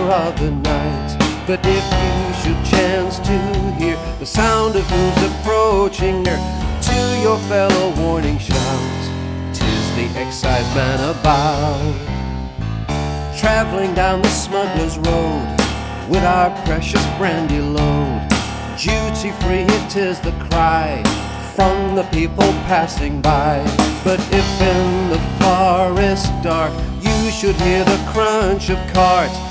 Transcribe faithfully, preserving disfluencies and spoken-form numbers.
of the night. But if you should chance to hear the sound of hooves approaching near, to your fellow warning shout, 'tis the exciseman about. Traveling down the smuggler's road with our precious brandy load, duty-free it is the cry from the people passing by. But if in the forest dark you should hear the crunch of carts,